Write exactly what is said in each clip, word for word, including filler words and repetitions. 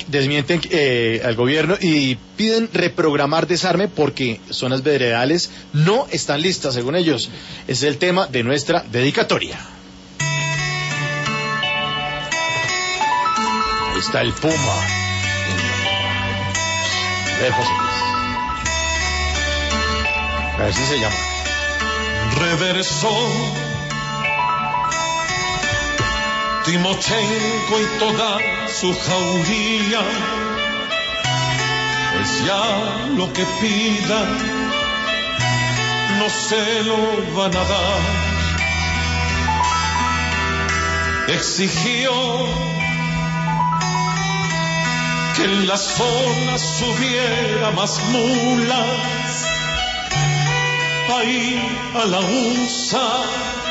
desmienten eh, al gobierno y piden reprogramar desarme porque zonas veredales no están listas, según ellos. Ese es el tema de nuestra dedicatoria. Ahí está el Puma. Lejos. A ver si se llama. Reversó Timochenko y toda su jauría, pues ya lo que pida no se lo van a dar. Exigió que en las zonas hubiera más mulas, ahí a la U S A,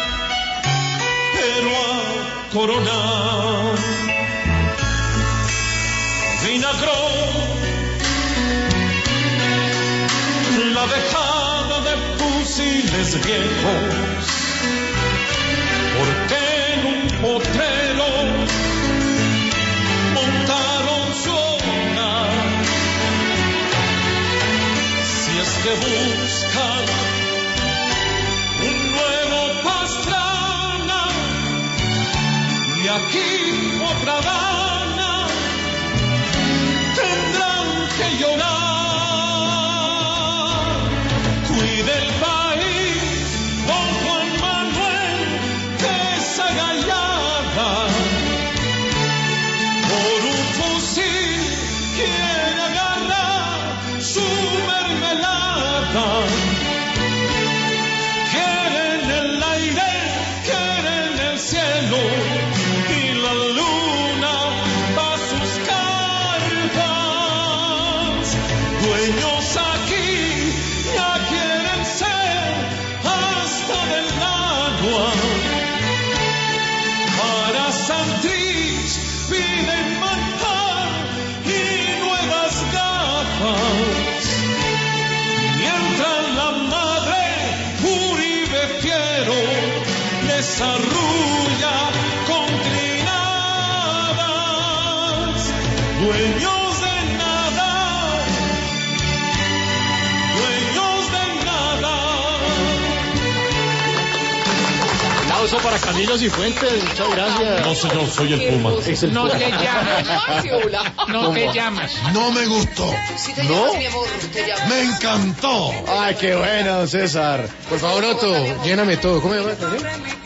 pero a coronar. Vinagró la dejada de fusiles viejos, porque en un potrero montaron zona. Si es que buscan un nuevo Pastrana, y aquí otra dana, tendrán que llorar. Cuide el país, don Juan Manuel de esa gallada. Por un fusil quiere agarrar su mermelada. Quieren el aire, quieren el cielo, y la luna va a sus carpas. Dueños aquí ya quieren ser hasta del agua. Para Santrich piden manjar y nuevas gafas, mientras la madre Uribe Fiero les arrulla con trinadas. Dueños de nada, dueños de nada. Aplauso para Camilo Cifuentes, muchas gracias. No, señor, soy el Puma. Es el No Puma. te llamas. No te llamas. No me gustó. Si te ¿No? llamas, mi amor, te llamas. Me encantó. Ay, qué bueno, César. Por favor, Otto, lléname todo. ¿Cómo se llama la canción?